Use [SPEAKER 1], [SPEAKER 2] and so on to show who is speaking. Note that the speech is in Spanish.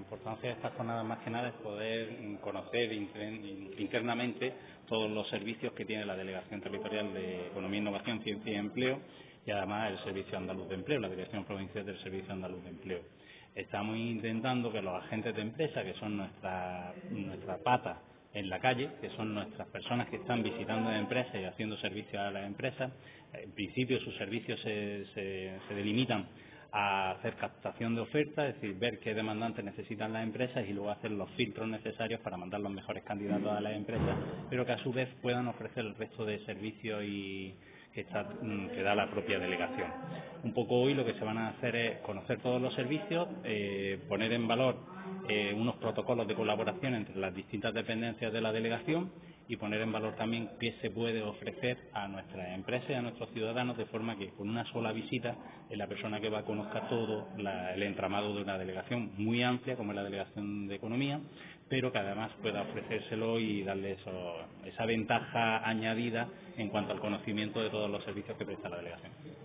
[SPEAKER 1] importancia de estas jornadas más que nada es poder conocer internamente todos los servicios que tiene la Delegación Territorial de Economía, Innovación, Ciencia y Empleo y además el Servicio Andaluz de Empleo, la Dirección Provincial del Servicio Andaluz de Empleo. Estamos intentando que los agentes de empresa, que son nuestra pata en la calle, que son nuestras personas que están visitando las empresas y haciendo servicios a las empresas, en principio sus servicios se delimitan a hacer captación de ofertas, es decir, ver qué demandantes necesitan las empresas y luego hacer los filtros necesarios para mandar los mejores candidatos a las empresas, pero que a su vez puedan ofrecer el resto de servicios que da la propia delegación. Un poco hoy lo que se van a hacer es conocer todos los servicios, poner en valor unos protocolos de colaboración entre las distintas dependencias de la delegación y poner en valor también qué se puede ofrecer a nuestras empresas y a nuestros ciudadanos, de forma que con una sola visita la persona que va conozca todo el entramado de una delegación muy amplia como es la Delegación de Economía, pero que además pueda ofrecérselo y darle esa ventaja añadida en cuanto al conocimiento de todos los servicios que presta la delegación.